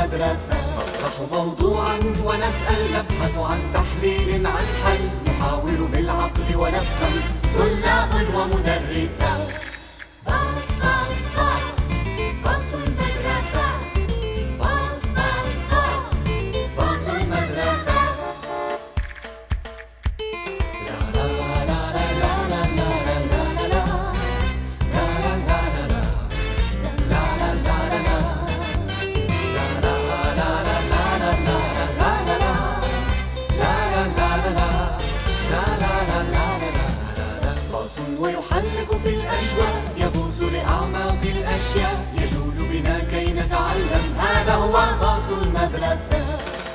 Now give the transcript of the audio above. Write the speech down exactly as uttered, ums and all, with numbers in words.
المدرسة. نطرح موضوعا ونسأل، نبحث عن تحليل عن حل، نحاول بالعقل ونفهم طلاب ومدرسة. باص باص باص باص المدرسة، باص باص باص باص المدرسة. لا لا لا لا لا لا لا لا لا لا لا لا باص ويحلق في الأجواء، يغوص لأعماق الأشياء، يجول بنا كي نتعلم، هذا هو باص المدرسة.